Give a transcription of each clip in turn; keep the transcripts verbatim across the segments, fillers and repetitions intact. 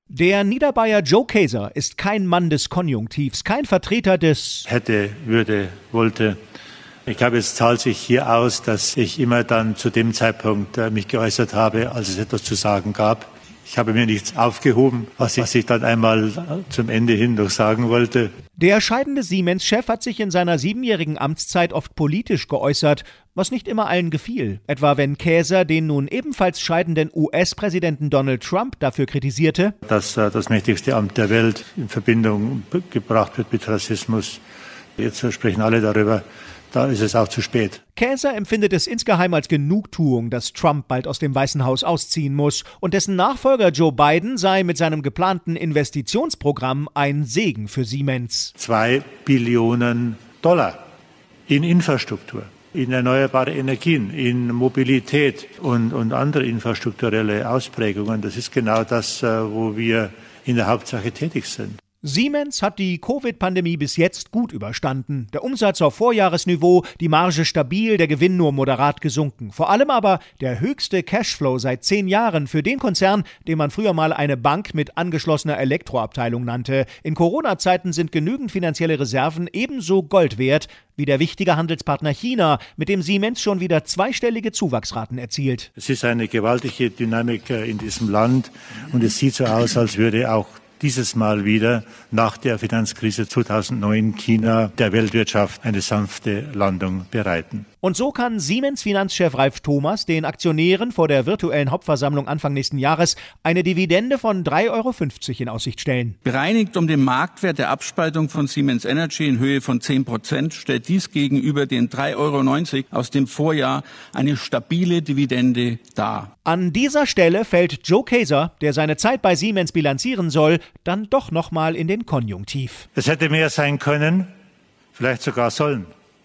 Der Niederbayer Joe Kaeser ist kein Mann des Konjunktivs, kein Vertreter des hätte, würde, wollte. Ich glaube, es zahlt sich hier aus, dass ich immer dann zu dem Zeitpunkt äh, mich geäußert habe, als es etwas zu sagen gab. Ich habe mir nichts aufgehoben, was ich, was ich dann einmal zum Ende hin noch sagen wollte. Der scheidende Siemens-Chef hat sich in seiner siebenjährigen Amtszeit oft politisch geäußert, was nicht immer allen gefiel. Etwa wenn Kaeser den nun ebenfalls scheidenden U S-Präsidenten Donald Trump dafür kritisierte, dass äh, das mächtigste Amt der Welt in Verbindung gebracht wird mit Rassismus. Jetzt sprechen alle darüber. Da ist es auch zu spät. Kaeser empfindet es insgeheim als Genugtuung, dass Trump bald aus dem Weißen Haus ausziehen muss und dessen Nachfolger Joe Biden sei mit seinem geplanten Investitionsprogramm ein Segen für Siemens. Zwei Billionen Dollar in Infrastruktur, in erneuerbare Energien, in Mobilität und, und andere infrastrukturelle Ausprägungen. Das ist genau das, wo wir in der Hauptsache tätig sind. Siemens hat die Covid-Pandemie bis jetzt gut überstanden. Der Umsatz auf Vorjahresniveau, die Marge stabil, der Gewinn nur moderat gesunken. Vor allem aber der höchste Cashflow seit zehn Jahren für den Konzern, den man früher mal eine Bank mit angeschlossener Elektroabteilung nannte. In Corona-Zeiten sind genügend finanzielle Reserven ebenso Gold wert wie der wichtige Handelspartner China, mit dem Siemens schon wieder zweistellige Zuwachsraten erzielt. Es ist eine gewaltige Dynamik in diesem Land und es sieht so aus, als würde auch dieses Mal wieder nach der Finanzkrise zweitausendneun China der Weltwirtschaft eine sanfte Landung bereiten. Und so kann Siemens-Finanzchef Ralf Thomas den Aktionären vor der virtuellen Hauptversammlung Anfang nächsten Jahres eine Dividende von drei Euro fünfzig in Aussicht stellen. Bereinigt um den Marktwert der Abspaltung von Siemens Energy in Höhe von zehn Prozent stellt dies gegenüber den drei Euro neunzig aus dem Vorjahr eine stabile Dividende dar. An dieser Stelle fällt Joe Kaeser, der seine Zeit bei Siemens bilanzieren soll, dann doch nochmal in den Konjunktiv. Es hätte mehr sein können, vielleicht sogar sollen.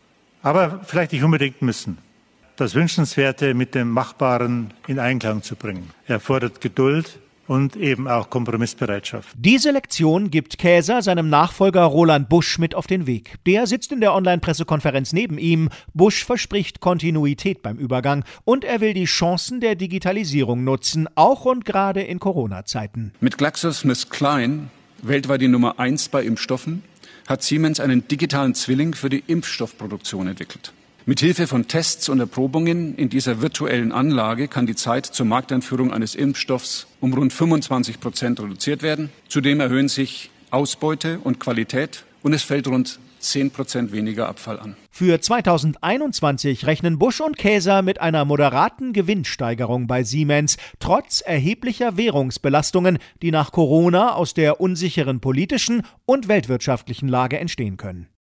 Aber vielleicht nicht unbedingt müssen. Das Wünschenswerte mit dem Machbaren in Einklang zu bringen, erfordert Geduld und eben auch Kompromissbereitschaft. Diese Lektion gibt Kaeser seinem Nachfolger Roland Busch mit auf den Weg. Der sitzt in der Online-Pressekonferenz neben ihm. Busch verspricht Kontinuität beim Übergang und er will die Chancen der Digitalisierung nutzen, auch und gerade in Corona-Zeiten. Mit GlaxoSmithKline, weltweit die Nummer eins bei Impfstoffen, hat Siemens einen digitalen Zwilling für die Impfstoffproduktion entwickelt. Mithilfe von Tests und Erprobungen in dieser virtuellen Anlage kann die Zeit zur Markteinführung eines Impfstoffs um rund fünfundzwanzig Prozent reduziert werden. Zudem erhöhen sich Ausbeute und Qualität und es fällt rund zehn Prozent weniger Abfall an. Für zweitausendeinundzwanzig rechnen Busch und Kaeser mit einer moderaten Gewinnsteigerung bei Siemens, trotz erheblicher Währungsbelastungen, die nach Corona aus der unsicheren politischen und weltwirtschaftlichen Lage entstehen können.